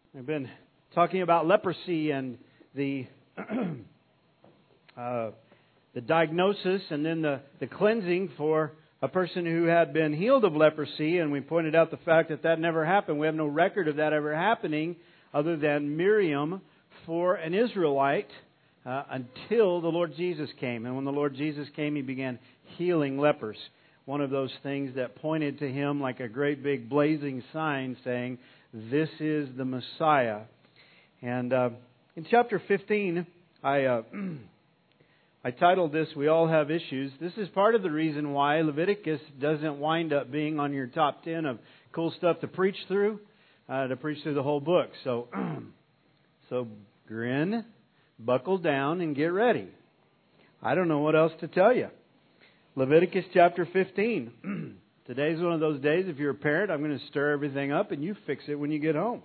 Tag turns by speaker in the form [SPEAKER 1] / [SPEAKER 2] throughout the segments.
[SPEAKER 1] I've been talking about leprosy and the diagnosis and then the cleansing for a person who had been healed of leprosy, and we pointed out the fact that that never happened. We have no record of that ever happening other than Miriam for an Israelite until the Lord Jesus came. And when the Lord Jesus came, He began healing lepers. One of those things that pointed to Him like a great big blazing sign saying, "This is the Messiah." And in chapter 15, I titled this, "We All Have Issues." This is part of the reason why Leviticus doesn't wind up being on your top 10 of cool stuff to preach through the whole book. So grin, buckle down, and get ready. I don't know what else to tell you. Leviticus chapter 15. Today's one of those days, if you're a parent, I'm going to stir everything up and you fix it when you get home.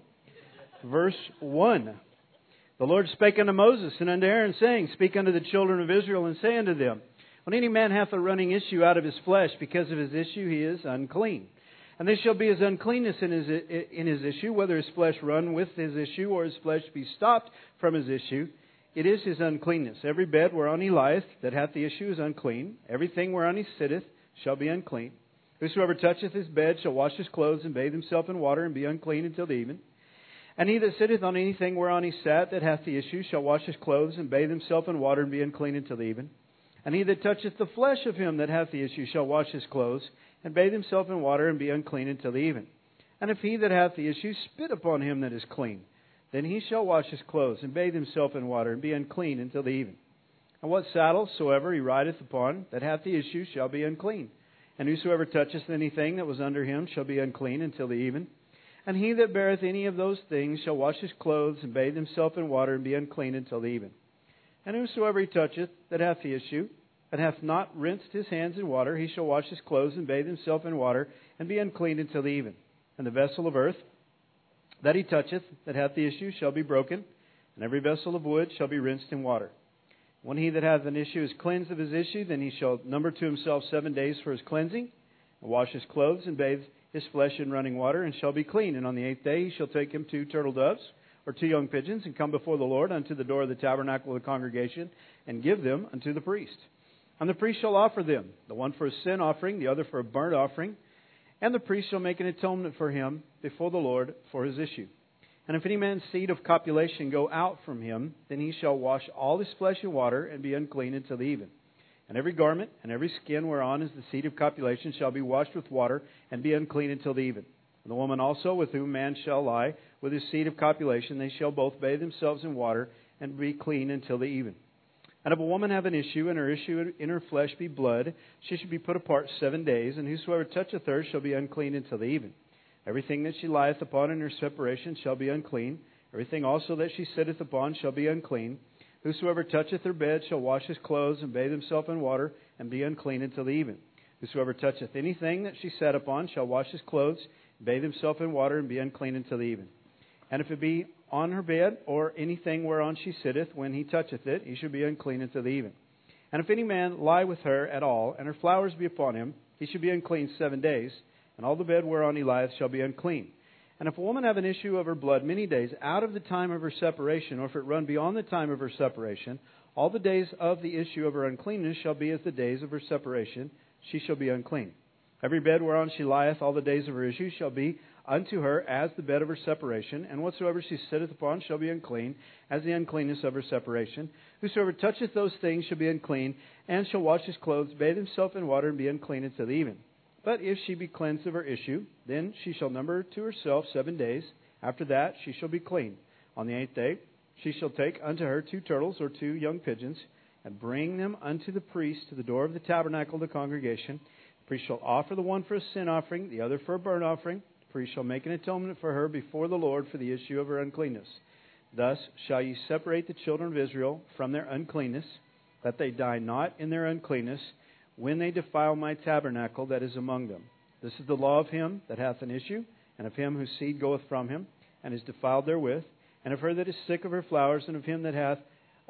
[SPEAKER 1] Verse 1. The Lord spake unto Moses and unto Aaron, saying, Speak unto the children of Israel, and say unto them, When any man hath a running issue out of his flesh, because of his issue he is unclean. And this shall be his uncleanness in his issue, whether his flesh run with his issue, or his flesh be stopped from his issue. It is his uncleanness. Every bed whereon he lieth that hath the issue is unclean. Everything whereon he sitteth shall be unclean. Whosoever toucheth his bed shall wash his clothes and bathe himself in water and be unclean until the even. And he that sitteth on anything whereon he sat that hath the issue shall wash his clothes and bathe himself in water and be unclean until the even. And he that toucheth the flesh of him that hath the issue shall wash his clothes and bathe himself in water and be unclean until the even. And if he that hath the issue spit upon him that is clean, then he shall wash his clothes and bathe himself in water and be unclean until the even. And what saddle soever he rideth upon that hath the issue shall be unclean. And whosoever toucheth anything that was under him shall be unclean until the even. And he that beareth any of those things shall wash his clothes and bathe himself in water and be unclean until the even. And whosoever he toucheth that hath the issue, and hath not rinsed his hands in water, he shall wash his clothes and bathe himself in water and be unclean until the even. And the vessel of earth that he toucheth that hath the issue shall be broken, and every vessel of wood shall be rinsed in water. When he that hath an issue is cleansed of his issue, then he shall number to himself 7 days for his cleansing, and wash his clothes and bathe his flesh in running water, and shall be clean. And on the 8th day he shall take him 2 turtle doves, or 2 young pigeons, and come before the Lord unto the door of the tabernacle of the congregation, and give them unto the priest. And the priest shall offer them, the one for a sin offering, the other for a burnt offering. And the priest shall make an atonement for him before the Lord for his issue. And if any man's seed of copulation go out from him, then he shall wash all his flesh in water, and be unclean until the even. And every garment and every skin whereon is the seed of copulation shall be washed with water, and be unclean until the even. And the woman also with whom man shall lie with his seed of copulation, they shall both bathe themselves in water, and be clean until the even. And if a woman have an issue, and her issue in her flesh be blood, she shall be put apart 7 days, and whosoever toucheth her shall be unclean until the even. Everything that she lieth upon in her separation shall be unclean. Everything also that she sitteth upon shall be unclean. Whosoever toucheth her bed shall wash his clothes and bathe himself in water, and be unclean until the even. Whosoever toucheth anything that she sat upon shall wash his clothes, bathe himself in water, and be unclean until the even. And if it be on her bed, or anything whereon she sitteth, when he toucheth it, he shall be unclean until the even. And if any man lie with her at all, and her flowers be upon him, he shall be unclean 7 days, and all the bed whereon he lieth shall be unclean. And if a woman have an issue of her blood many days out of the time of her separation, or if it run beyond the time of her separation, all the days of the issue of her uncleanness shall be as the days of her separation, she shall be unclean. Every bed whereon she lieth all the days of her issue shall be unto her as the bed of her separation, and whatsoever she sitteth upon shall be unclean, as the uncleanness of her separation. Whosoever toucheth those things shall be unclean, and shall wash his clothes, bathe himself in water, and be unclean until the even. But if she be cleansed of her issue, then she shall number to herself 7 days. After that she shall be clean. On the 8th day she shall take unto her 2 turtles or 2 young pigeons, and bring them unto the priest to the door of the tabernacle of the congregation. The priest shall offer the one for a sin offering, the other for a burnt offering. The priest shall make an atonement for her before the Lord for the issue of her uncleanness. Thus shall ye separate the children of Israel from their uncleanness, that they die not in their uncleanness, when they defile my tabernacle that is among them. This is the law of him that hath an issue, and of him whose seed goeth from him, and is defiled therewith, and of her that is sick of her flowers, and of him that hath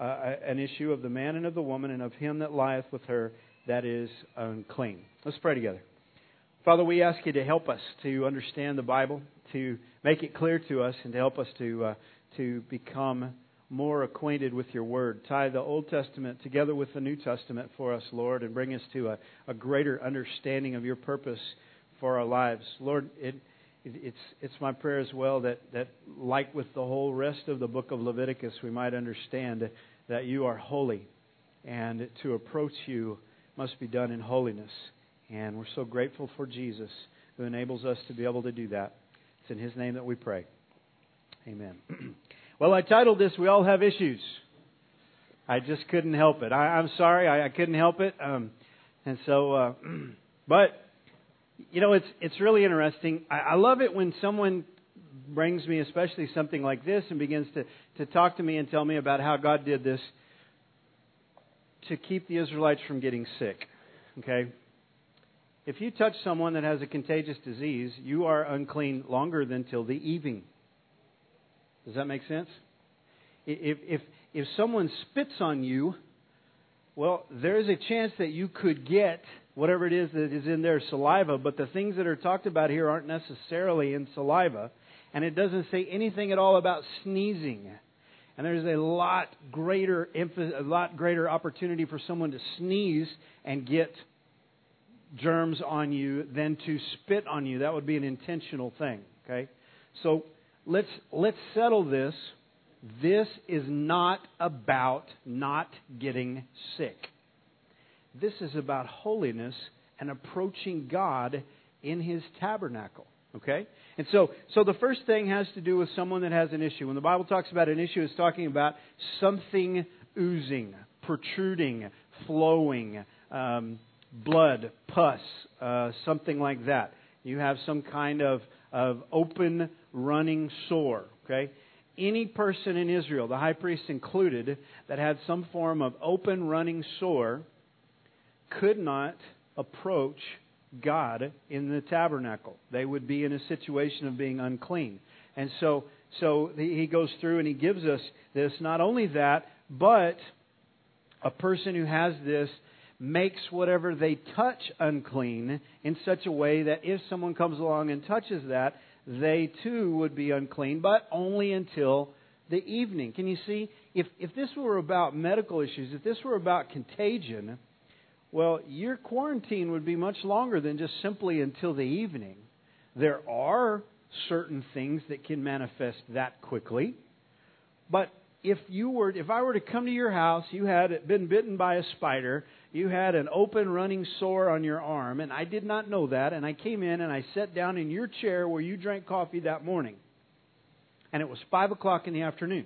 [SPEAKER 1] an issue, of the man and of the woman, and of him that lieth with her that is unclean. Let's pray together. Father, we ask you to help us to understand the Bible, to make it clear to us and to help us to become more acquainted with your Word. Tie the Old Testament together with the New Testament for us, Lord, and bring us to a greater understanding of your purpose for our lives. Lord, it's my prayer as well that like with the whole rest of the book of Leviticus, we might understand that you are holy, and to approach you must be done in holiness. And we're so grateful for Jesus, who enables us to be able to do that. It's in His name that we pray. Amen. Well, I titled this, We All Have Issues. I just couldn't help it. I'm sorry, I couldn't help it. But, you know, it's really interesting. I love it when someone brings me, especially something like this, and begins to talk to me and tell me about how God did this to keep the Israelites from getting sick. Okay? If you touch someone that has a contagious disease, you are unclean longer than till the evening. Does that make sense? If someone spits on you, well, there is a chance that you could get whatever it is that is in their saliva, but the things that are talked about here aren't necessarily in saliva, and it doesn't say anything at all about sneezing. And there's a lot greater opportunity for someone to sneeze and get germs on you than to spit on you. That would be an intentional thing. Okay, so let's settle this. This is not about not getting sick. This is about holiness and approaching God in His tabernacle. Okay? And so the first thing has to do with someone that has an issue. When the Bible talks about an issue, it's talking about something oozing, protruding, flowing, blood, pus, something like that. You have some kind of open running sore. Okay? Any person in Israel, the high priest included, that had some form of open running sore could not approach God in the tabernacle. They would be in a situation of being unclean. And so he goes through and he gives us this. Not only that, but a person who has this makes whatever they touch unclean in such a way that if someone comes along and touches that, they too would be unclean, but only until the evening. Can you see? If this were about medical issues, if this were about contagion, well, your quarantine would be much longer than just simply until the evening. There are certain things that can manifest that quickly. But if I were to come to your house, you had been bitten by a spider, you had an open running sore on your arm, and I did not know that, and I came in and I sat down in your chair where you drank coffee that morning, and it was 5 o'clock in the afternoon.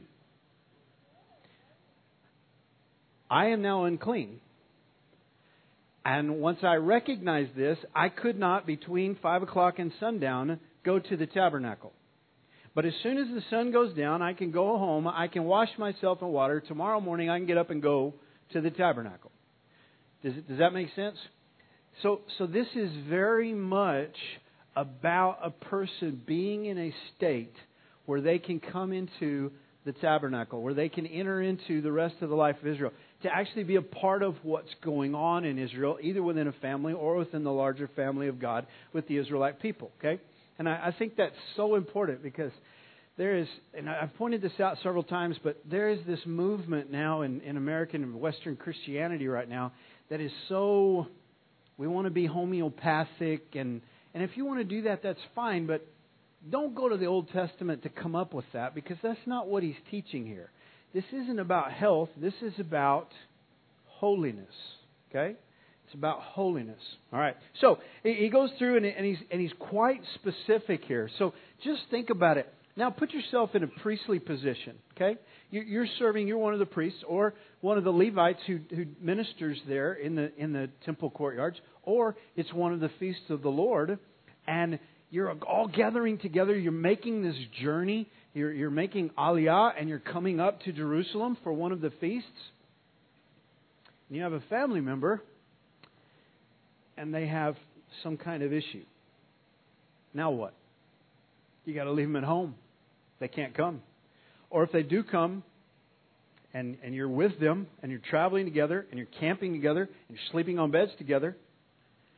[SPEAKER 1] I am now unclean. And once I recognized this, I could not, between 5 o'clock and sundown, go to the tabernacle. But as soon as the sun goes down, I can go home, I can wash myself in water. Tomorrow morning, I can get up and go to the tabernacle. Does that make sense? So this is very much about a person being in a state where they can come into the tabernacle, where they can enter into the rest of the life of Israel, to actually be a part of what's going on in Israel, either within a family or within the larger family of God with the Israelite people. Okay? And I think that's so important because there is, and I've pointed this out several times, but there is this movement now in American and Western Christianity right now that is so, we want to be homeopathic, and if you want to do that, that's fine, but don't go to the Old Testament to come up with that, because that's not what he's teaching here. This isn't about health, this is about holiness, okay? It's about holiness. All right. So he goes through and he's quite specific here. So just think about it. Now put yourself in a priestly position. Okay, you're serving. You're one of the priests or one of the Levites who ministers there in the temple courtyards, or it's one of the feasts of the Lord, and you're all gathering together. You're making this journey. You're making Aliyah, and you're coming up to Jerusalem for one of the feasts. And you have a family member, and they have some kind of issue. Now what? You got to leave them at home. They can't come. Or if they do come, and you're with them, and you're traveling together, and you're camping together, and you're sleeping on beds together,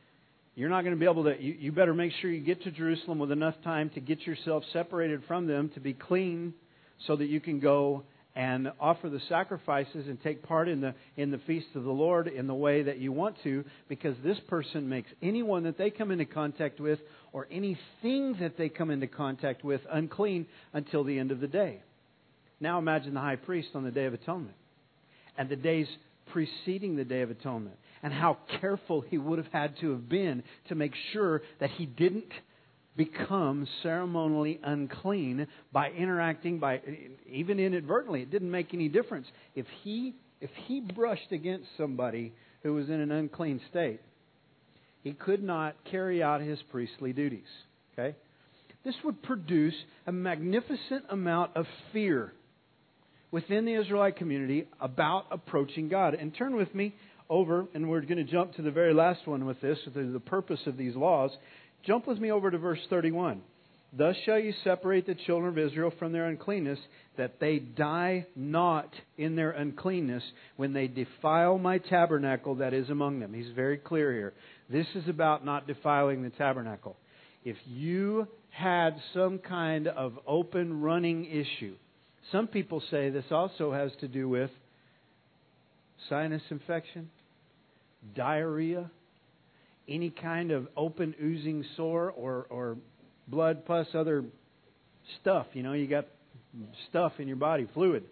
[SPEAKER 1] You're not going to be able to, you better make sure you get to Jerusalem with enough time to get yourself separated from them, to be clean, so that you can go and offer the sacrifices and take part in the feast of the Lord in the way that you want to, because this person makes anyone that they come into contact with or anything that they come into contact with unclean until the end of the day. Now imagine the high priest on the Day of Atonement and the days preceding the Day of Atonement, and how careful he would have had to have been to make sure that he didn't become ceremonially unclean by interacting, by even inadvertently. It didn't make any difference. If he brushed against somebody who was in an unclean state, he could not carry out his priestly duties. Okay? This would produce a magnificent amount of fear within the Israelite community about approaching God. And turn with me over, and we're going to jump to the very last one with this, the purpose of these laws. Jump with me over to verse 31. Thus shall you separate the children of Israel from their uncleanness, that they die not in their uncleanness when they defile my tabernacle that is among them. He's very clear here. This is about not defiling the tabernacle. If you had some kind of open running issue, some people say this also has to do with sinus infection, diarrhea, any kind of open oozing sore or blood plus other stuff. You know, you got stuff in your body, fluid.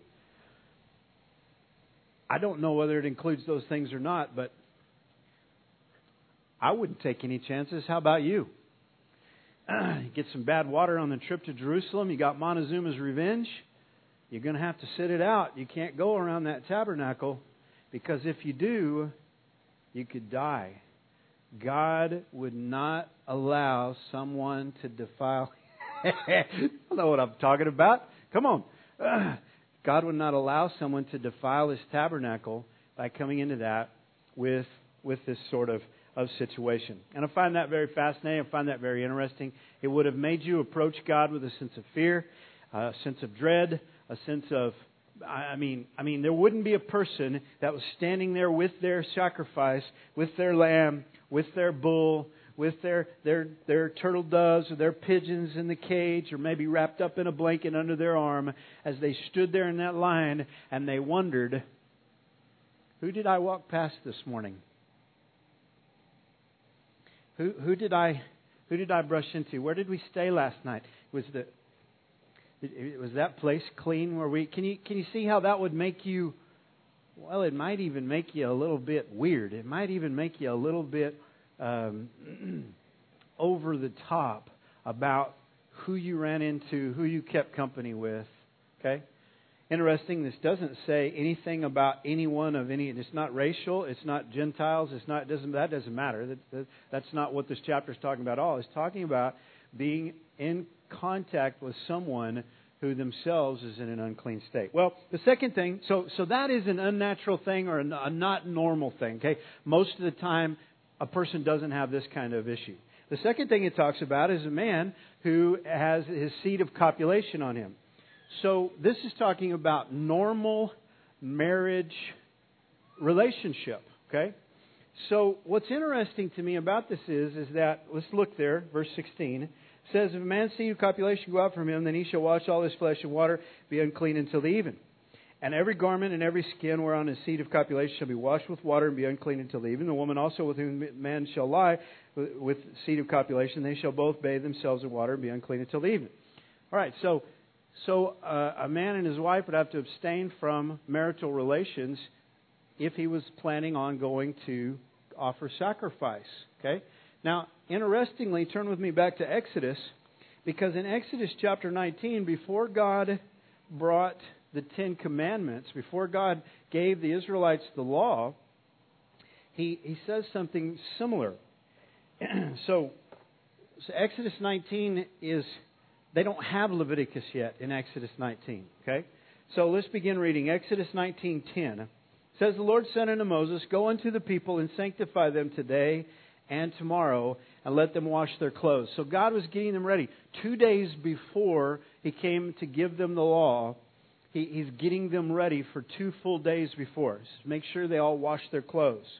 [SPEAKER 1] I don't know whether it includes those things or not, but I wouldn't take any chances. How about you? You get some bad water on the trip to Jerusalem. You got Montezuma's revenge. You're going to have to sit it out. You can't go around that tabernacle, because if you do, you could die. God would not allow someone to defile. I don't know what I'm talking about. Come on. God would not allow someone to defile His tabernacle by coming into that with this sort of situation. And I find that very fascinating. I find that very interesting. It would have made you approach God with a sense of fear, a sense of dread, a sense of, I mean, there wouldn't be a person that was standing there with their sacrifice, with their lamb, with their bull, with their turtle doves or their pigeons in the cage, or maybe wrapped up in a blanket under their arm, as they stood there in that line and they wondered, who did I walk past this morning? Who did I brush into? Where did we stay last night? Was that place clean? Can you see how that would make you? Well, it might even make you a little bit weird. It might even make you a little bit over the top about who you ran into, who you kept company with. Okay? Interesting, this doesn't say anything about anyone of any. It's not racial. It's not Gentiles. That doesn't matter. That's not what this chapter is talking about at all. It's talking about being in contact with someone who themselves is in an unclean state. Well, the second thing, so that is an unnatural thing or a not normal thing. Okay, most of the time a person doesn't have this kind of issue. The second thing it talks about is a man who has his seed of copulation on him. So this is talking about normal marriage relationship. Okay, so what's interesting to me about this is that, let's look there, verse 16. Says, if a man's seed of copulation go out from him, then he shall wash all his flesh in water, be unclean until the even. And every garment and every skin whereon his seed of copulation shall be washed with water and be unclean until the even. The woman also with whom man shall lie with seed of copulation, they shall both bathe themselves in water and be unclean until the even. All right, so a man and his wife would have to abstain from marital relations if he was planning on going to offer sacrifice. Okay? Now, interestingly, turn with me back to Exodus, because in Exodus chapter 19, before God brought the Ten Commandments, before God gave the Israelites the law, He says something similar. So Exodus 19 is, they don't have Leviticus yet in Exodus 19. Okay? So let's begin reading. Exodus 19:10 says, the Lord said unto Moses, go unto the people and sanctify them today and tomorrow, and let them wash their clothes. So God was getting them ready. 2 days before He came to give them the law, He's getting them ready for 2 full days before. So make sure they all wash their clothes.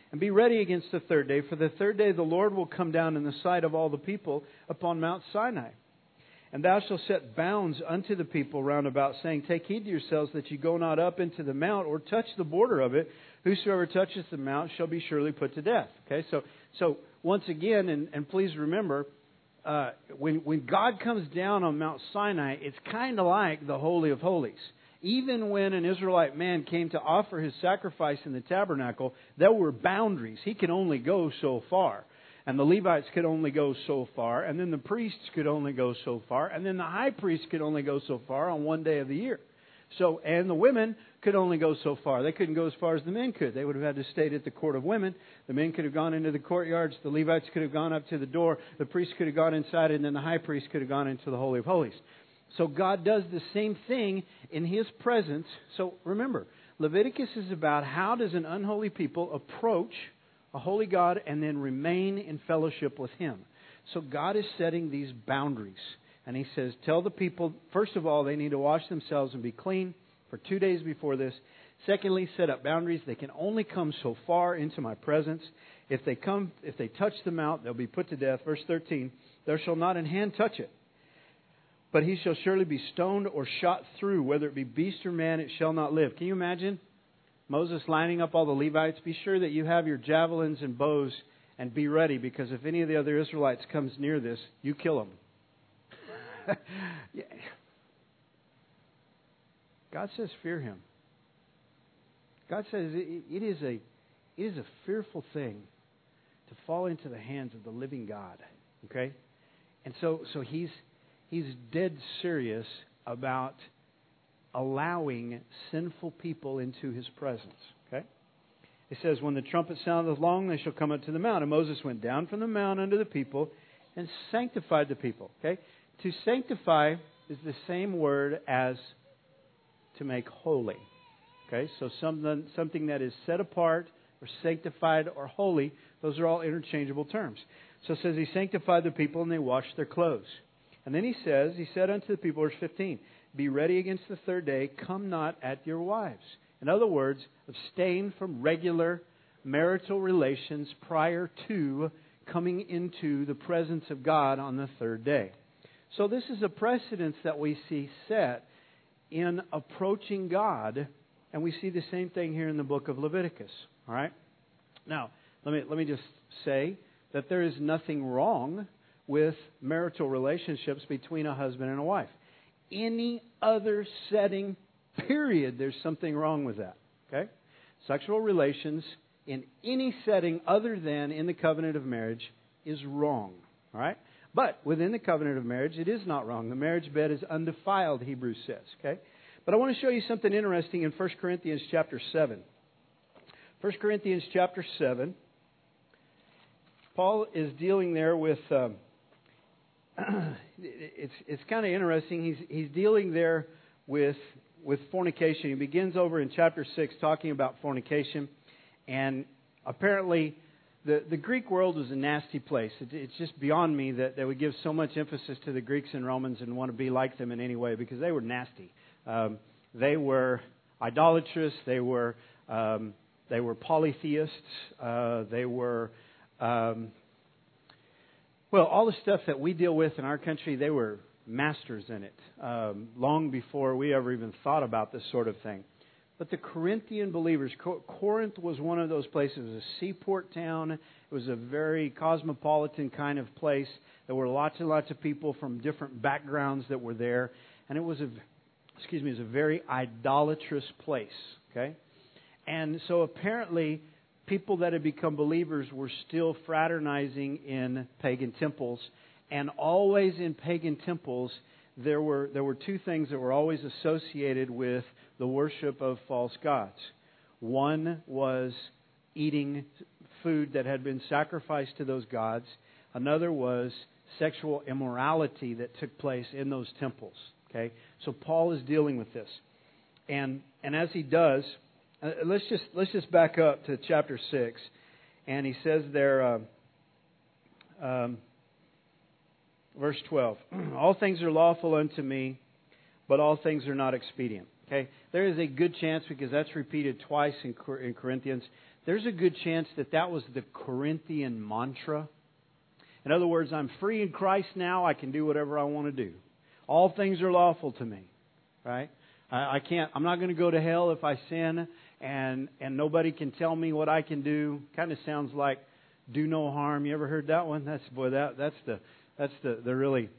[SPEAKER 1] And be ready against the third day, for the third day the Lord will come down in the sight of all the people upon Mount Sinai. And thou shalt set bounds unto the people round about, saying, Take heed to yourselves that ye go not up into the mount, or touch the border of it. Whosoever toucheth the mount shall be surely put to death. Okay, so once again, and please remember, when God comes down on Mount Sinai, it's kind of like the Holy of Holies. Even when an Israelite man came to offer his sacrifice in the tabernacle, there were boundaries. He could only go so far. And the Levites could only go so far. And then the priests could only go so far. And then the high priest could only go so far on one day of the year. And the women could only go so far. They couldn't go as far as the men could. They would have had to stay at the court of women. The men could have gone into the courtyards. The Levites could have gone up to the door. The priests could have gone inside. And then the high priest could have gone into the Holy of Holies. So God does the same thing in His presence. So remember, Leviticus is about how does an unholy people approach a holy God and then remain in fellowship with Him. So God is setting these boundaries. And He says, tell the people, first of all, they need to wash themselves and be clean for 2 days before this. Secondly, set up boundaries. They can only come so far into my presence. If they touch the mount, they'll be put to death. Verse 13, there shall not an hand touch it. But he shall surely be stoned or shot through, whether it be beast or man, it shall not live. Can you imagine Moses lining up all the Levites? Be sure that you have your javelins and bows and be ready, because if any of the other Israelites comes near this, you kill them. God says, fear Him. God says it is a fearful thing to fall into the hands of the living God. Okay? And so He's dead serious about allowing sinful people into His presence. Okay? It says, when the trumpet soundeth long, they shall come up to the mount. And Moses went down from the mount unto the people and sanctified the people. Okay? To sanctify is the same word as to make holy. Okay? So something that is set apart or sanctified or holy, those are all interchangeable terms. So it says He sanctified the people and they washed their clothes. And then He said unto the people, verse 15, be ready against the third day, come not at your wives. In other words, abstain from regular marital relations prior to coming into the presence of God on the third day. So this is a precedence that we see set in approaching God, and we see the same thing here in the book of Leviticus. All right? Now, let me just say that there is nothing wrong with marital relationships between a husband and a wife. Any other setting, period, there's something wrong with that. Okay? Sexual relations in any setting other than in the covenant of marriage is wrong. All right? But within the covenant of marriage, it is not wrong. The marriage bed is undefiled, Hebrews says. Okay? But I want to show you something interesting in 1 Corinthians chapter 7. 1 Corinthians chapter 7. Paul is dealing there with... it's kind of interesting. He's dealing there with fornication. He begins over in chapter 6 talking about fornication. And apparently the Greek world was a nasty place. It's just beyond me that they would give so much emphasis to the Greeks and Romans and want to be like them in any way, because they were nasty. They were idolatrous. They were polytheists. They were... Well, all the stuff that we deal with in our country, they were masters in it, long before we ever even thought about this sort of thing. But the Corinthian believers, Corinth was one of those places. It was a seaport town. It was a very cosmopolitan kind of place. There were lots and lots of people from different backgrounds that were there. And it was a very idolatrous place. Okay? And so apparently people that had become believers were still fraternizing in pagan temples. And always in pagan temples, there were two things that were always associated with the worship of false gods. One was eating food that had been sacrificed to those gods. Another was sexual immorality that took place in those temples. Okay, so Paul is dealing with this, and as he does, let's just back up to chapter 6, and he says there, verse 12, all things are lawful unto me, but all things are not expedient. Okay, there is a good chance, because that's repeated twice in Corinthians, there's a good chance that that was the Corinthian mantra. In other words, I'm free in Christ now. I can do whatever I want to do. All things are lawful to me, right? I'm not going to go to hell if I sin, and nobody can tell me what I can do. Kind of sounds like do no harm. You ever heard that one? That's the really,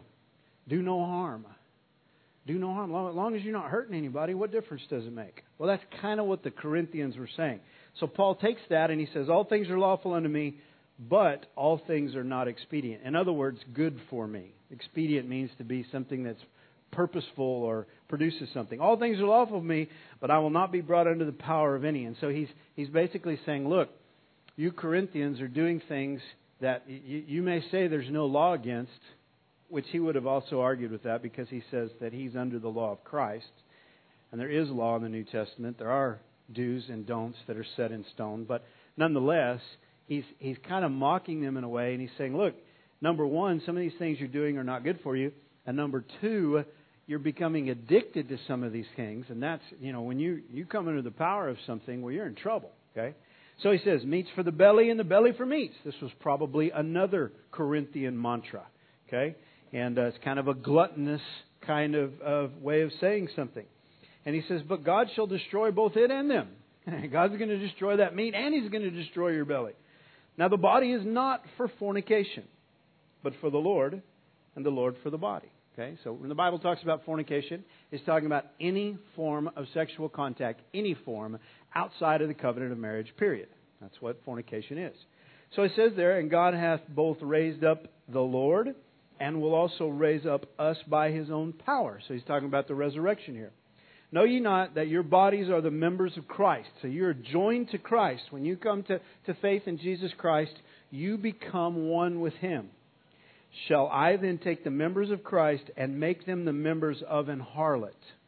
[SPEAKER 1] do no harm. Do no harm. As long as you're not hurting anybody, what difference does it make? Well, that's kind of what the Corinthians were saying. So Paul takes that and he says, all things are lawful unto me, but all things are not expedient. In other words, good for me. Expedient means to be something that's purposeful or produces something. All things are lawful for me, but I will not be brought under the power of any. And so he's basically saying, look, you Corinthians are doing things that you may say there's no law against, which he would have also argued with that because he says that he's under the law of Christ. And there is law in the New Testament. There are do's and don'ts that are set in stone. But nonetheless, he's kind of mocking them in a way. And he's saying, look, number one, some of these things you're doing are not good for you. And number two, you're becoming addicted to some of these things. And that's, when you come under the power of something, well, you're in trouble. Okay? So he says, meat's for the belly and the belly for meats. This was probably another Corinthian mantra. Okay? And it's kind of a gluttonous kind of way of saying something. And he says, but God shall destroy both it and them. God's going to destroy that meat and He's going to destroy your belly. Now the body is not for fornication, but for the Lord, and the Lord for the body. Okay, so when the Bible talks about fornication, it's talking about any form of sexual contact, any form outside of the covenant of marriage, period. That's what fornication is. So it says there, and God hath both raised up the Lord and will also raise up us by His own power. So he's talking about the resurrection here. Know ye not that your bodies are the members of Christ? So you're joined to Christ. When you come to faith in Jesus Christ, you become one with Him. Shall I then take the members of Christ and make them the members of an harlot?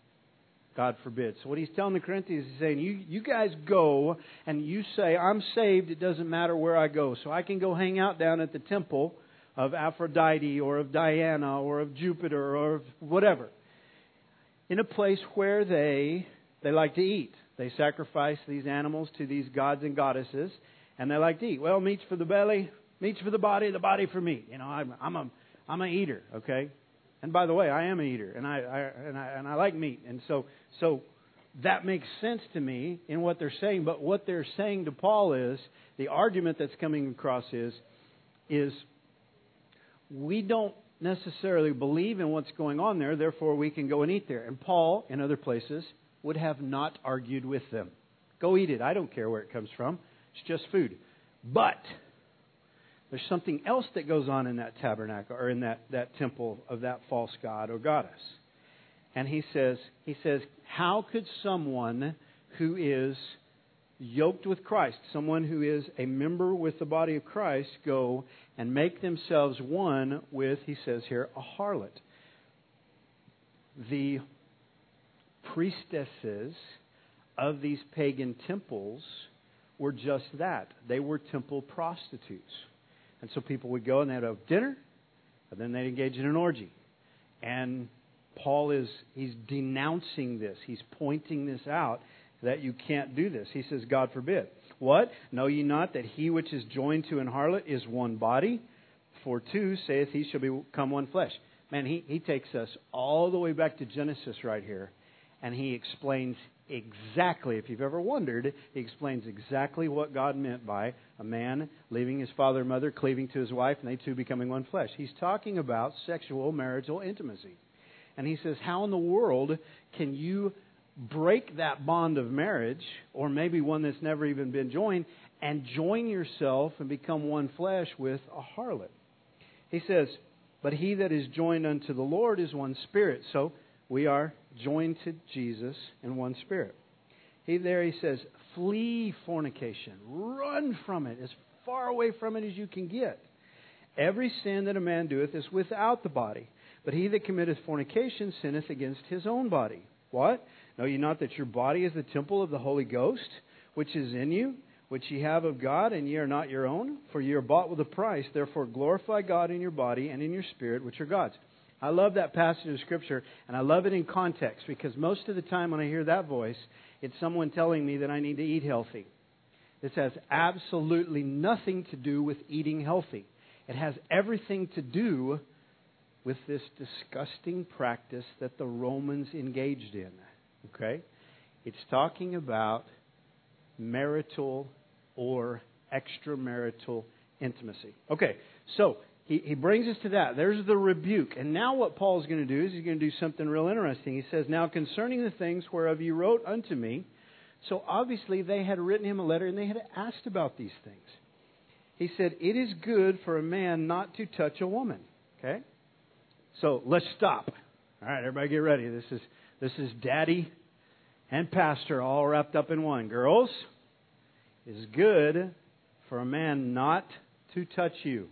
[SPEAKER 1] God forbid. So what he's telling the Corinthians, he's saying, you guys go and you say, I'm saved, it doesn't matter where I go. So I can go hang out down at the temple of Aphrodite or of Diana or of Jupiter or of whatever, in a place where they like to eat. They sacrifice these animals to these gods and goddesses, and they like to eat. Well, meat's for the belly, meat's for the body for meat. I'm an eater, okay? And by the way, I am an eater, and I like meat, and so that makes sense to me in what they're saying. But what they're saying to Paul is, the argument that's coming across is we don't necessarily believe in what's going on there, therefore we can go and eat there. And Paul, in other places, would have not argued with them. Go eat it. I don't care where it comes from. It's just food. But there's something else that goes on in that tabernacle or in that temple of that false god or goddess. And he says, how could someone who is yoked with Christ, someone who is a member with the body of Christ, go and make themselves one with, he says here, a harlot? The priestesses of these pagan temples were just that. They were temple prostitutes. And so people would go and they'd have dinner, and then they'd engage in an orgy. And Paul he's denouncing this. He's pointing this out, that you can't do this. He says, God forbid. What? Know ye not that he which is joined to an harlot is one body? For two, saith he, shall become one flesh. Man, he takes us all the way back to Genesis right here. And he explains exactly, if you've ever wondered, he explains exactly what God meant by a man leaving his father and mother, cleaving to his wife, and they two becoming one flesh. He's talking about sexual marital intimacy. And he says, how in the world can you break that bond of marriage, or maybe one that's never even been joined, and join yourself and become one flesh with a harlot? He says, but he that is joined unto the Lord is one spirit. So we are joined to Jesus in one spirit. He says, flee fornication. Run from it, as far away from it as you can get. Every sin that a man doeth is without the body, but he that committeth fornication sinneth against his own body. What? Know ye not that your body is the temple of the Holy Ghost, which is in you, which ye have of God, and ye are not your own? For ye are bought with a price. Therefore glorify God in your body and in your spirit, which are God's. I love that passage of Scripture, and I love it in context, because most of the time when I hear that voice, it's someone telling me that I need to eat healthy. This has absolutely nothing to do with eating healthy. It has everything to do with this disgusting practice that the Romans engaged in. Okay? It's talking about marital or extramarital intimacy. Okay, so he brings us to that. There's the rebuke. And now what Paul's going to do is he's going to do something real interesting. He says, now concerning the things whereof you wrote unto me. So obviously they had written him a letter and they had asked about these things. He said, it is good for a man not to touch a woman. Okay? So let's stop. All right, everybody get ready. This is daddy and pastor all wrapped up in one. Girls, it is good for a man not to touch you.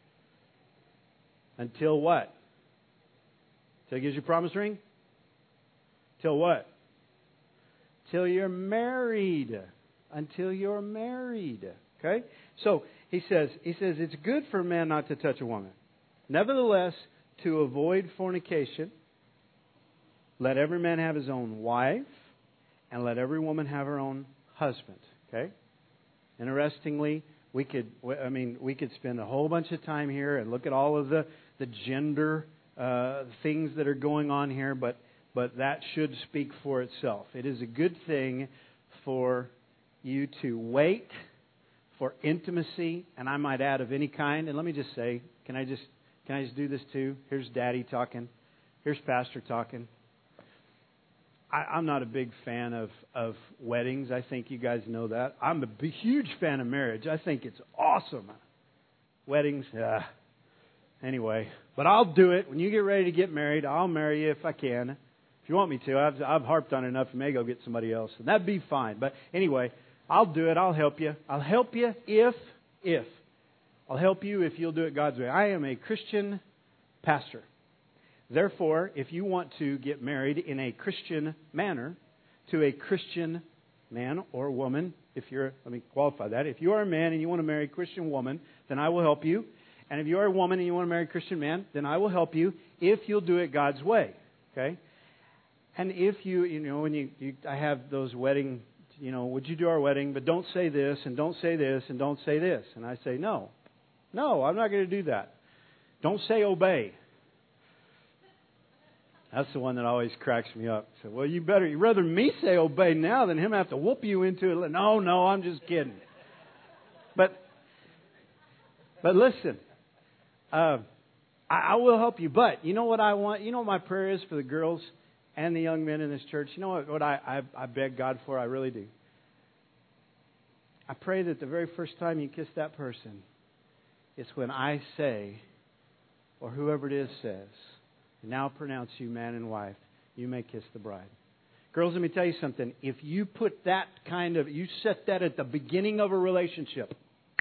[SPEAKER 1] Until what? Till he gives you a promise ring? Till what? Till you're married. Until you're married. Okay? So he says it's good for a man not to touch a woman. Nevertheless, to avoid fornication, let every man have his own wife, and let every woman have her own husband. Okay? Interestingly, we could spend a whole bunch of time here and look at all of the gender things that are going on here, but that should speak for itself. It is a good thing for you to wait for intimacy, and I might add of any kind. And let me just say, can I just do this too? Here's Daddy talking. Here's Pastor talking. I'm not a big fan of weddings. I think you guys know that. I'm a huge fan of marriage. I think it's awesome. Weddings, anyway. But I'll do it. When you get ready to get married, I'll marry you if I can. If you want me to. I've harped on it enough. You may go get somebody else. And that'd be fine. But anyway, I'll do it. I'll help you. I'll help you if. I'll help you if you'll do it God's way. I am a Christian pastor. Therefore, if you want to get married in a Christian manner to a Christian man or woman, let me qualify that. If you are a man and you want to marry a Christian woman, then I will help you. And if you are a woman and you want to marry a Christian man, then I will help you if you'll do it God's way. Okay? And if I have those wedding, would you do our wedding, but don't say this and don't say this and don't say this. And I say, no, I'm not going to do that. Don't say obey. That's the one that always cracks me up. So, well, you'd rather me say obey now than him have to whoop you into it. No, I'm just kidding. But listen, I will help you. But you know what I want? You know what my prayer is for the girls and the young men in this church? You know what I beg God for? I really do. I pray that the very first time you kiss that person, it's when I say, or whoever it is says, now pronounce you man and wife, you may kiss the bride. Girls, let me tell you something. If you put you set that at the beginning of a relationship,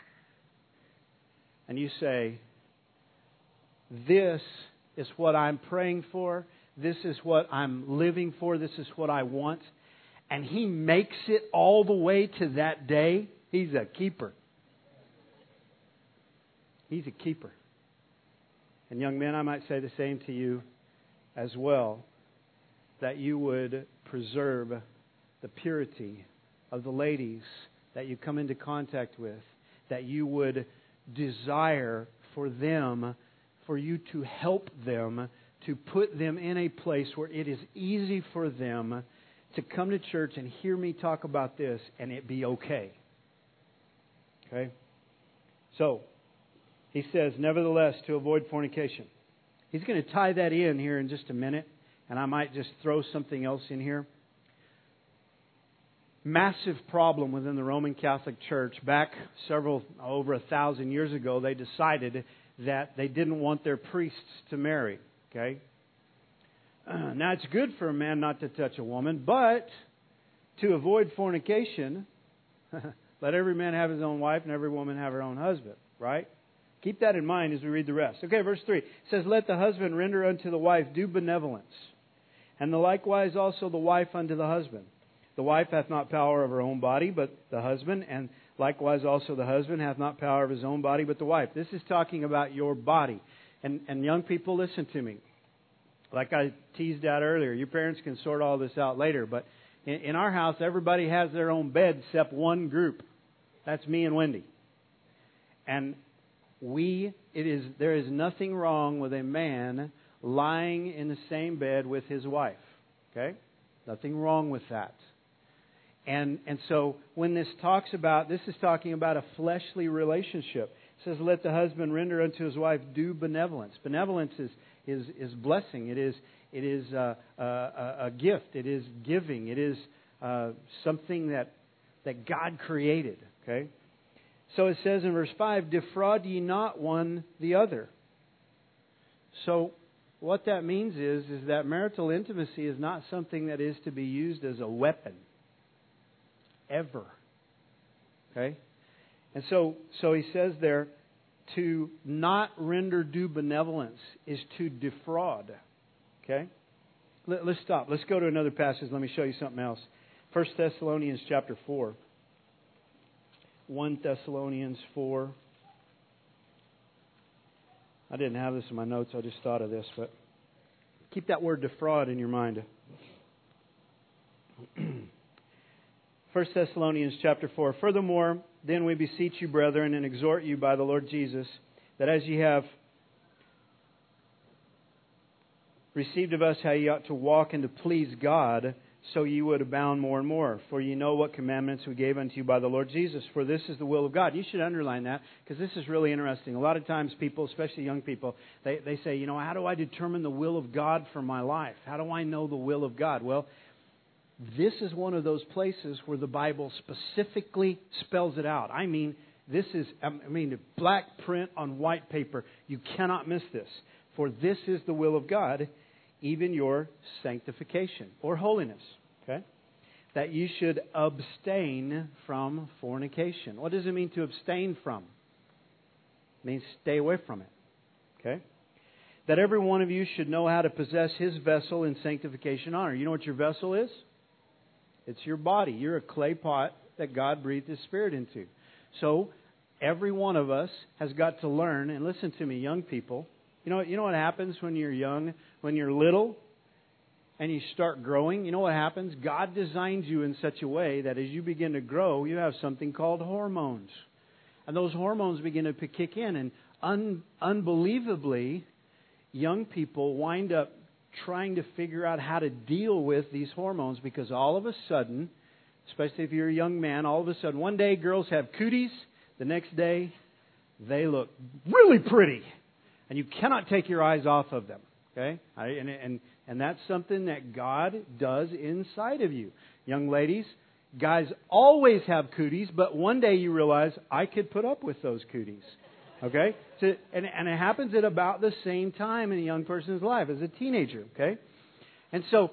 [SPEAKER 1] and you say, this is what I'm praying for, this is what I'm living for, this is what I want, and he makes it all the way to that day, he's a keeper. He's a keeper. And young men, I might say the same to you as well, that you would preserve the purity of the ladies that you come into contact with, that you would desire for you to help them, to put them in a place where it is easy for them to come to church and hear me talk about this and it be okay. Okay? So, he says, nevertheless, to avoid fornication. He's going to tie that in here in just a minute, and I might just throw something else in here. Massive problem within the Roman Catholic Church. Back over 1,000 years ago, they decided that they didn't want their priests to marry. Okay? Now, it's good for a man not to touch a woman, but to avoid fornication, let every man have his own wife and every woman have her own husband. Right? Keep that in mind as we read the rest. Okay, verse 3. It says, let the husband render unto the wife due benevolence, and the likewise also the wife unto the husband. The wife hath not power of her own body, but the husband, and likewise also the husband hath not power of his own body, but the wife. This is talking about your body. And young people, listen to me. Like I teased out earlier, your parents can sort all this out later, but in our house, everybody has their own bed except one group. That's me and Wendy. And there is nothing wrong with a man lying in the same bed with his wife. Okay? Nothing wrong with that. And so when this is talking about a fleshly relationship. It says, let the husband render unto his wife due benevolence. Benevolence is blessing. It is a gift. It is giving. It is something that God created. Okay? So it says in verse 5, defraud ye not one the other. So what that means is that marital intimacy is not something that is to be used as a weapon. Ever. Okay? And so he says there, to not render due benevolence is to defraud. Okay? Let's stop. Let's go to another passage. Let me show you something else. 1 Thessalonians chapter 4. 1 Thessalonians 4. I didn't have this in my notes. I just thought of this. But keep that word defraud in your mind. 1 Thessalonians chapter 4. Furthermore, then we beseech you, brethren, and exhort you by the Lord Jesus, that as ye have received of us how ye ought to walk and to please God, so ye would abound more and more. For ye know what commandments we gave unto you by the Lord Jesus. For this is the will of God. You should underline that, because this is really interesting. A lot of times people, especially young people, they say, how do I determine the will of God for my life? How do I know the will of God? Well, this is one of those places where the Bible specifically spells it out. This is black print on white paper. You cannot miss this. For this is the will of God, even your sanctification or holiness. Okay? That you should abstain from fornication. What does it mean to abstain from? It means stay away from it. Okay? That every one of you should know how to possess his vessel in sanctification and honor. You know what your vessel is? It's your body. You're a clay pot that God breathed His Spirit into. So every one of us has got to learn, and listen to me, young people. You know what happens when you're young, when you're little, and you start growing? You know what happens? God designed you in such a way that as you begin to grow, you have something called hormones. And those hormones begin to kick in. And unbelievably, young people wind up trying to figure out how to deal with these hormones, because all of a sudden, especially if you're a young man, all of a sudden, one day girls have cooties, the next day they look really pretty, and you cannot take your eyes off of them. Okay, and that's something that God does inside of you, young ladies. Guys always have cooties, but one day you realize I could put up with those cooties. Okay? So, and it happens at about the same time in a young person's life as a teenager. Okay? And so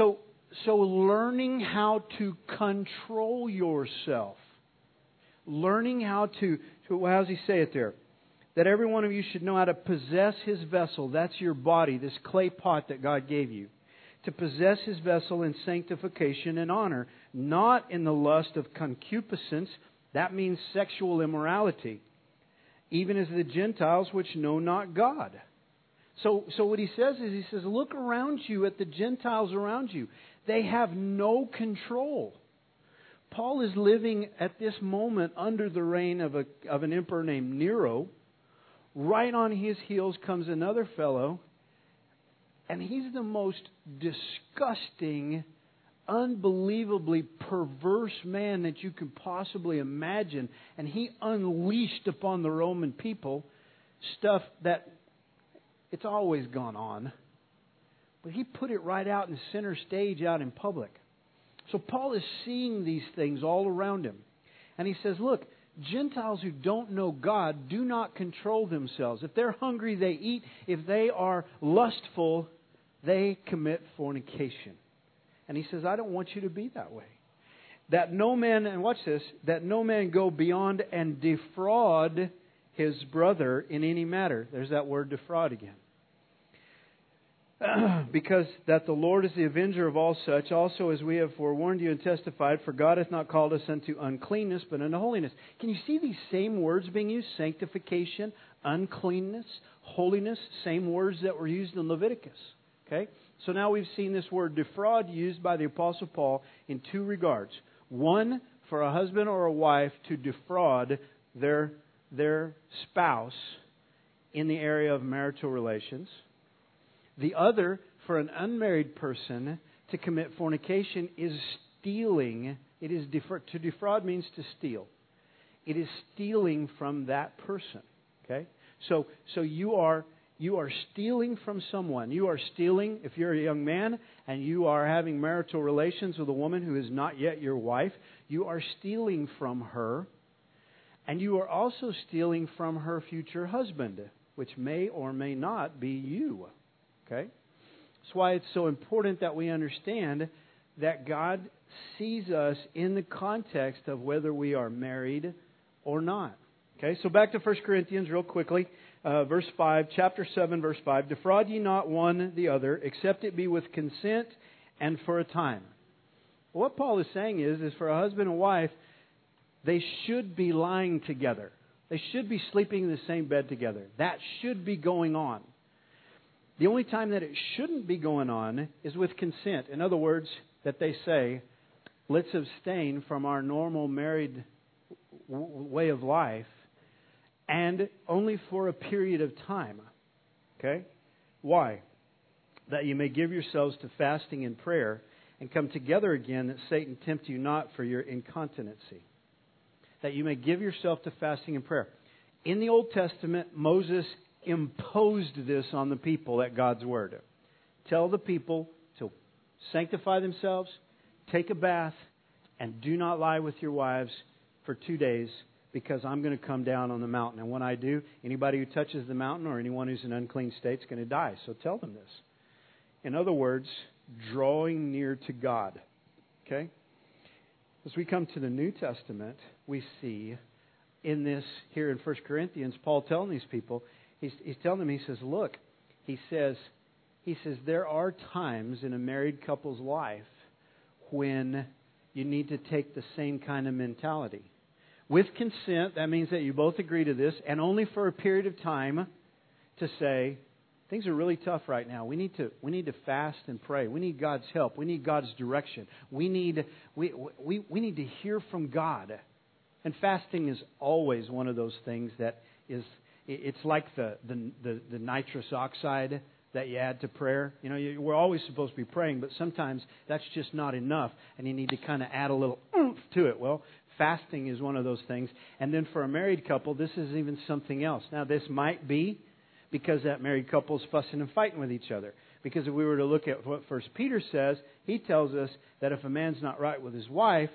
[SPEAKER 1] learning how to control yourself. Learning how to how does he say it there? That every one of you should know how to possess his vessel. That's your body, this clay pot that God gave you. To possess his vessel in sanctification and honor. Not in the lust of concupiscence. That means sexual immorality. Even as the Gentiles which know not God. So what he says is, he says, look around you at the Gentiles around you. They have no control. Paul is living at this moment under the reign of an emperor named Nero. Right on his heels comes another fellow, and he's the most disgusting, unbelievably perverse man that you can possibly imagine. And he unleashed upon the Roman people stuff that it's always gone on. But he put it right out in the center stage, out in public. So Paul is seeing these things all around him. And he says, look, Gentiles who don't know God do not control themselves. If they're hungry, they eat. If they are lustful, they commit fornication. And he says, I don't want you to be that way. That no man, and watch this, that no man go beyond and defraud his brother in any matter. There's that word defraud again. Because that the Lord is the avenger of all such, also as we have forewarned you and testified, for God hath not called us unto uncleanness, but unto holiness. Can you see these same words being used? Sanctification, uncleanness, holiness, same words that were used in Leviticus. Okay? So now we've seen this word defraud used by the Apostle Paul in two regards. One, for a husband or a wife to defraud their spouse in the area of marital relations. The other, for an unmarried person to commit fornication, is stealing. To defraud means to steal. It is stealing from that person. Okay? So you are stealing from someone. You are stealing, if you're a young man and you are having marital relations with a woman who is not yet your wife, you are stealing from her. And you are also stealing from her future husband, which may or may not be you. Okay? That's why it's so important that we understand that God sees us in the context of whether we are married or not. Okay, so back to 1 Corinthians real quickly. Verse 5, chapter 7, verse 5. Defraud ye not one the other, except it be with consent and for a time. What Paul is saying is for a husband and wife, they should be lying together. They should be sleeping in the same bed together. That should be going on. The only time that it shouldn't be going on is with consent. In other words, that they say, let's abstain from our normal married way of life, and only for a period of time. Okay? Why? That you may give yourselves to fasting and prayer, and come together again, that Satan tempt you not for your incontinency. That you may give yourself to fasting and prayer. In the Old Testament, Moses imposed this on the people at God's Word. Tell the people to sanctify themselves, take a bath, and do not lie with your wives for 2 days, because I'm going to come down on the mountain. And when I do, anybody who touches the mountain or anyone who's in unclean state is going to die. So tell them this. In other words, drawing near to God. Okay? As we come to the New Testament, we see in this, here in 1 Corinthians, Paul telling these people, he's telling them, he says, look, he says, there are times in a married couple's life when you need to take the same kind of mentality. With consent, that means that you both agree to this, and only for a period of time to say, things are really tough right now. We need to fast and pray. We need God's help. We need God's direction. We need to hear from God. And fasting is always one of those things that is, it's like the nitrous oxide that you add to prayer. You know, we're always supposed to be praying, but sometimes that's just not enough, and you need to kind of add a little oomph to it. Well, fasting is one of those things. And then for a married couple, this is even something else. Now, this might be because that married couple is fussing and fighting with each other. Because if we were to look at what 1 Peter says, he tells us that if a man's not right with his wife,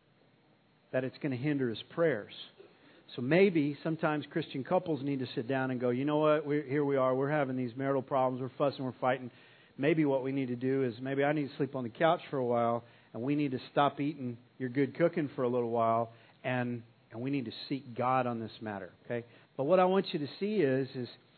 [SPEAKER 1] that it's going to hinder his prayers. So maybe sometimes Christian couples need to sit down and go, you know what, here we are, we're having these marital problems, we're fussing, we're fighting. Maybe what we need to do is maybe I need to sleep on the couch for a while, and we need to stop eating your good cooking for a little while, and we need to seek God on this matter. Okay? But what I want you to see is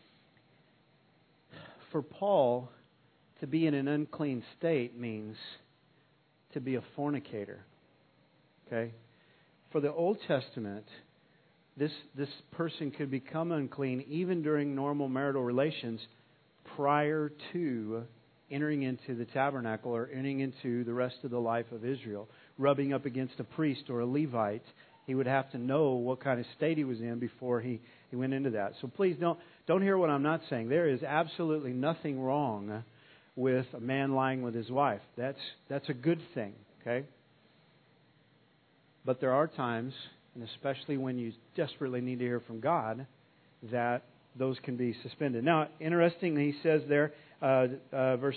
[SPEAKER 1] for Paul to be in an unclean state means to be a fornicator. Okay? For the Old Testament, this person could become unclean even during normal marital relations prior to entering into the tabernacle or entering into the rest of the life of Israel, rubbing up against a priest or a Levite. He would have to know what kind of state he was in before he went into that. So please don't hear what I'm not saying. There is absolutely nothing wrong with a man lying with his wife. That's a good thing, okay? But there are times, and especially when you desperately need to hear from God, that those can be suspended. Now, interestingly, he says there, verse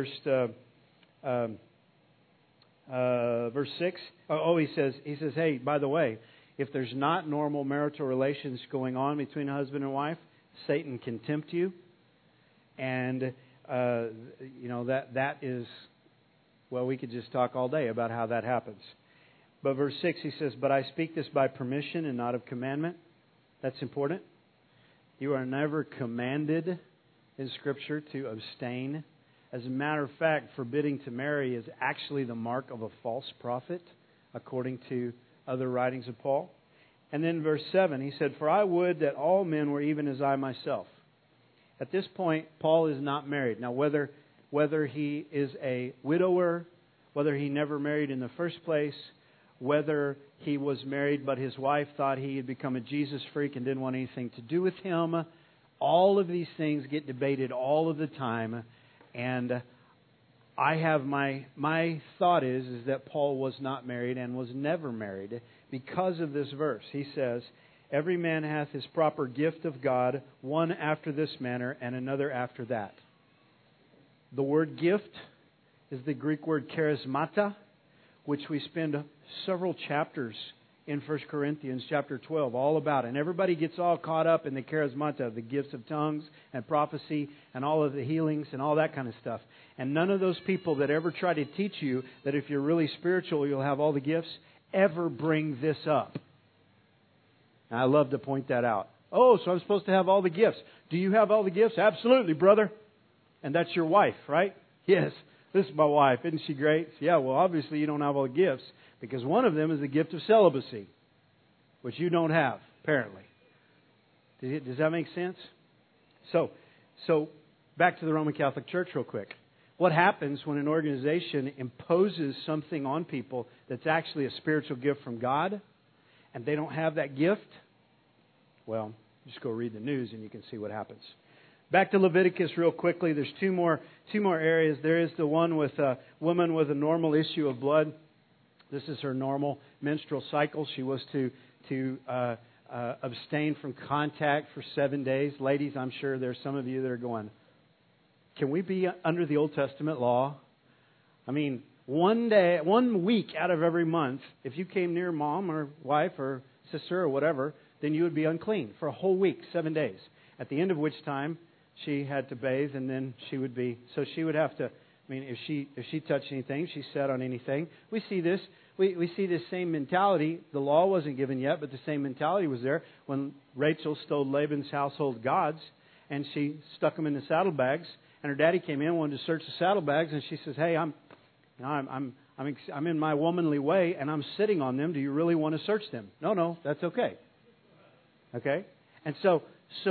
[SPEAKER 1] 6. He says, hey, by the way, if there's not normal marital relations going on between a husband and wife, Satan can tempt you, and that is, well, we could just talk all day about how that happens. But verse 6, he says, but I speak this by permission and not of commandment. That's important. You are never commanded in Scripture to abstain. As a matter of fact, forbidding to marry is actually the mark of a false prophet, according to other writings of Paul. And then verse 7, he said, for I would that all men were even as I myself. At this point, Paul is not married. Now, whether he is a widower, whether he never married in the first place, whether he was married but his wife thought he had become a Jesus freak and didn't want anything to do with him. All of these things get debated all of the time. And I have my thought is that Paul was not married and was never married because of this verse. He says, every man hath his proper gift of God, one after this manner and another after that. The word gift is the Greek word charismata, which we spend several chapters in 1 Corinthians chapter 12 all about. And everybody gets all caught up in the charismata, the gifts of tongues and prophecy and all of the healings and all that kind of stuff. And none of those people that ever try to teach you that if you're really spiritual, you'll have all the gifts, ever bring this up. And I love to point that out. Oh, so I'm supposed to have all the gifts. Do you have all the gifts? Absolutely, brother. And that's your wife, right? Yes. This is my wife. Isn't she great? Yeah, well, obviously you don't have all the gifts because one of them is the gift of celibacy, which you don't have, apparently. Does that make sense? So back to the Roman Catholic Church real quick. What happens when an organization imposes something on people that's actually a spiritual gift from God and they don't have that gift? Well, just go read the news and you can see what happens. Back to Leviticus real quickly. There's two more areas. There is the one with a woman with a normal issue of blood. This is her normal menstrual cycle. She was to abstain from contact for 7 days. Ladies, I'm sure there's some of you that are going, can we be under the Old Testament law? I mean, 1 week out of every month, if you came near mom or wife or sister or whatever, then you would be unclean for a whole week, 7 days. At the end of which time, she had to bathe, and then she would be. So she would have to. I mean, if she touched anything, she sat on anything. We see this. We see this same mentality. The law wasn't given yet, but the same mentality was there when Rachel stole Laban's household gods, and she stuck them in the saddlebags. And her daddy came in, wanted to search the saddlebags, and she says, "Hey, I'm in my womanly way, and I'm sitting on them. Do you really want to search them?" No, that's okay. Okay, and so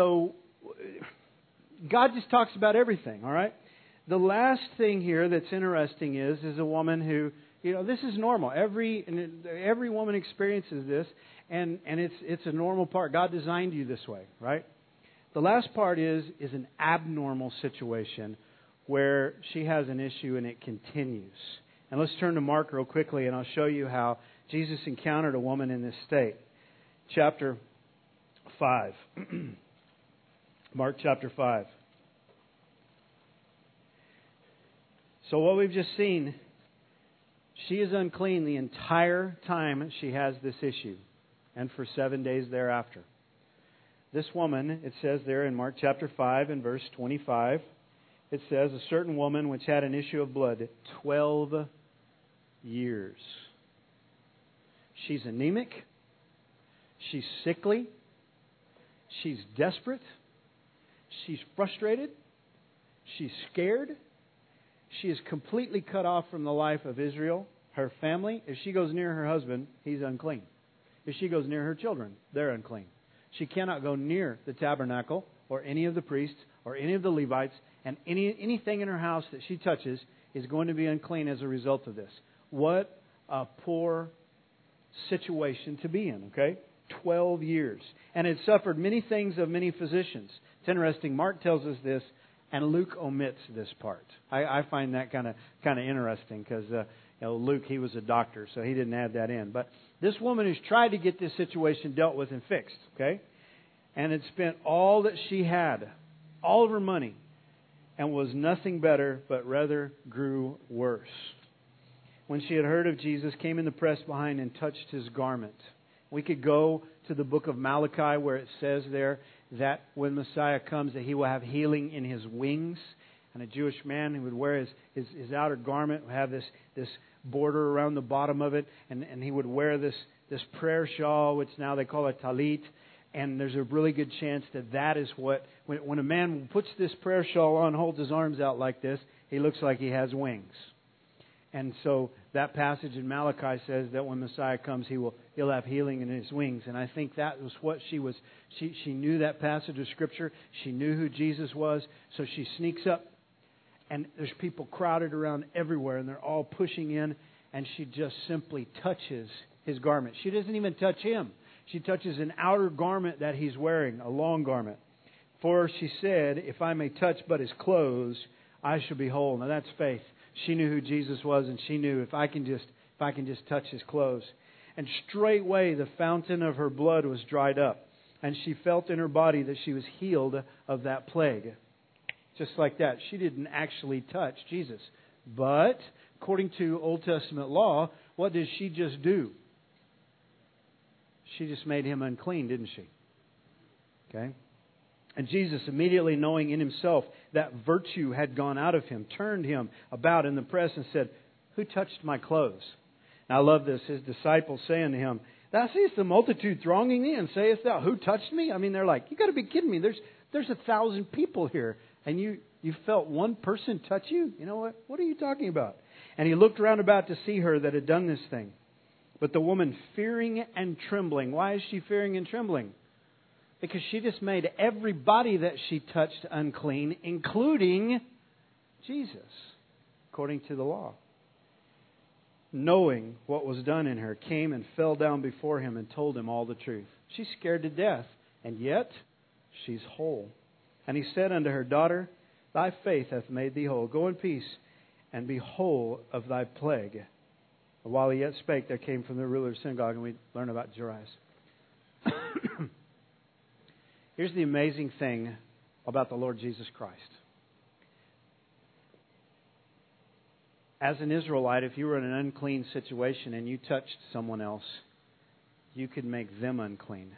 [SPEAKER 1] God just talks about everything, all right? The last thing here that's interesting is a woman who, this is normal. Every woman experiences this, and it's a normal part. God designed you this way, right? The last part is an abnormal situation where she has an issue and it continues. And let's turn to Mark real quickly, and I'll show you how Jesus encountered a woman in this state. Chapter 5. Mark chapter 5. So what we've just seen, she is unclean the entire time she has this issue, and for 7 days thereafter. This woman, it says there in Mark chapter 5 and verse 25, it says, a certain woman which had an issue of blood 12 years. She's anemic. She's sickly. She's desperate. She's frustrated. She's scared. She is completely cut off from the life of Israel, her family. If she goes near her husband, he's unclean. If she goes near her children, they're unclean. She cannot go near the tabernacle or any of the priests or any of the Levites, and anything in her house that she touches is going to be unclean as a result of this. What a poor situation to be in, okay? 12 years. And had suffered many things of many physicians. It's interesting. Mark tells us this, and Luke omits this part. I find that kind of interesting because Luke, he was a doctor, so he didn't add that in. But this woman has tried to get this situation dealt with and fixed, okay? And had spent all that she had, all of her money, and was nothing better, but rather grew worse. When she had heard of Jesus, came in the press behind and touched his garment. We could go to the book of Malachi where it says there that when Messiah comes that he will have healing in his wings. And a Jewish man who would wear his outer garment would have this border around the bottom of it. And he would wear this prayer shawl, which now they call a talit. And there's a really good chance that is what, when a man puts this prayer shawl on, holds his arms out like this, he looks like he has wings. And so that passage in Malachi says that when Messiah comes, he'll have healing in his wings. And I think that was what she was. She knew that passage of Scripture. She knew who Jesus was. So she sneaks up, and there's people crowded around everywhere, and they're all pushing in. and she just simply touches his garment. She doesn't even touch him. She touches an outer garment that he's wearing, a long garment. For she said, if I may touch but his clothes, I shall be whole. Now that's faith. She knew who Jesus was, and she knew if I can just touch his clothes. And straightway the fountain of her blood was dried up, and she felt in her body that she was healed of that plague. Just like that. She didn't actually touch Jesus. But, according to Old Testament law, what did she just do? She just made him unclean, didn't she? Okay? And Jesus, immediately knowing in himself that virtue had gone out of him, turned him about in the press and said, who touched my clothes? Now I love this. His disciples saying to him, thou seest the multitude thronging thee, and sayest thou, who touched me? I mean, they're like, you got to be kidding me. There's 1,000 people here, and you felt one person touch you? You know what? What are you talking about? And he looked round about to see her that had done this thing. But the woman, fearing and trembling. Why is she fearing and trembling? Because she just made everybody that she touched unclean, including Jesus, according to the law. Knowing what was done in her, came and fell down before him and told him all the truth. She's scared to death, and yet she's whole. And he said unto her, daughter, thy faith hath made thee whole. Go in peace, and be whole of thy plague. And while he yet spake, there came from the ruler of the synagogue, and we learn about Jairus. Here's the amazing thing about the Lord Jesus Christ. As an Israelite, if you were in an unclean situation and you touched someone else, you could make them unclean.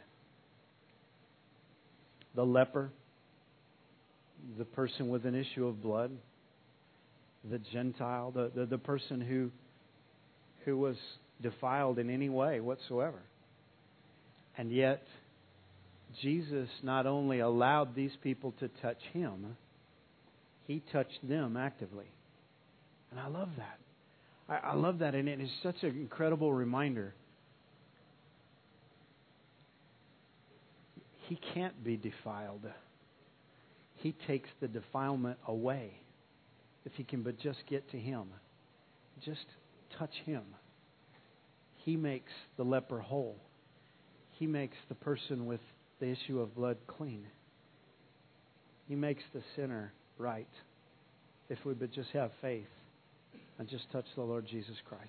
[SPEAKER 1] The leper, the person with an issue of blood, the Gentile, the person who was defiled in any way whatsoever. And yet, Jesus not only allowed these people to touch him, he touched them actively. And I love that. I love that, and it is such an incredible reminder. He can't be defiled. He takes the defilement away. If he can but just get to him. Just touch him. He makes the leper whole. He makes the person with the issue of blood clean. He makes the sinner right. If we would just have faith and just touch the Lord Jesus Christ.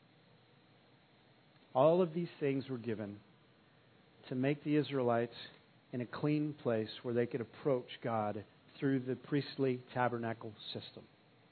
[SPEAKER 1] All of these things were given to make the Israelites in a clean place where they could approach God through the priestly tabernacle system.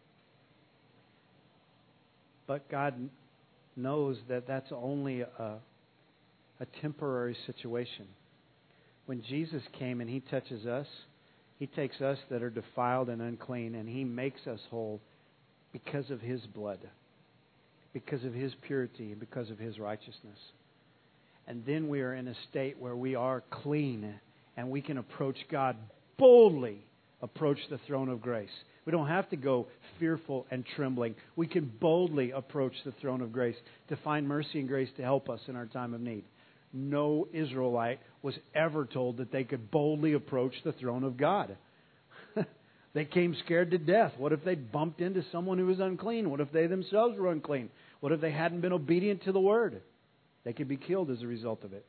[SPEAKER 1] But God knows that that's only a temporary situation. When Jesus came and he touches us, he takes us that are defiled and unclean and he makes us whole because of his blood, because of his purity, and because of his righteousness. And then we are in a state where we are clean and we can approach God boldly, approach the throne of grace. We don't have to go fearful and trembling. We can boldly approach the throne of grace to find mercy and grace to help us in our time of need. No Israelite was ever told that they could boldly approach the throne of God. They came scared to death. What if they bumped into someone who was unclean? What if they themselves were unclean? What if they hadn't been obedient to the Word? They could be killed as a result of it.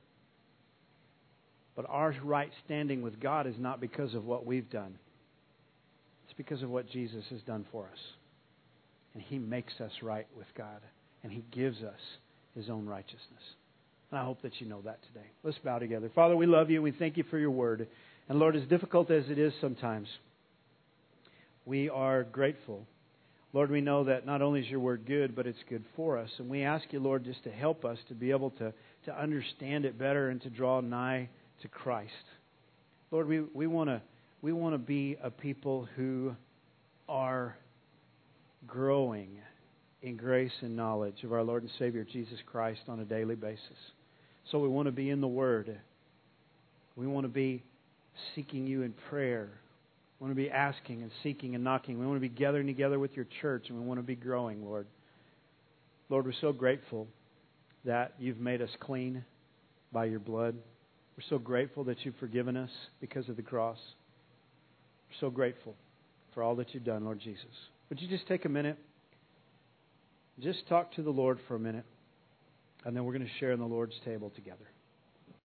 [SPEAKER 1] But our right standing with God is not because of what we've done. It's because of what Jesus has done for us. And He makes us right with God. And He gives us His own righteousness. And I hope that you know that today. Let's bow together. Father, we love you. We thank you for your word. And Lord, as difficult as it is sometimes, we are grateful. Lord, we know that not only is your word good, but it's good for us. And we ask you, Lord, just to help us to be able to understand it better and to draw nigh to Christ. Lord, we want to be a people who are growing in grace and knowledge of our Lord and Savior Jesus Christ on a daily basis. So we want to be in the Word. We want to be seeking you in prayer. We want to be asking and seeking and knocking. We want to be gathering together with your church, and we want to be growing, Lord. Lord, we're so grateful that you've made us clean by your blood. We're so grateful that you've forgiven us because of the cross. We're so grateful for all that you've done, Lord Jesus. Would you just take a minute? Just talk to the Lord for a minute, and then we're going to share in the Lord's table together.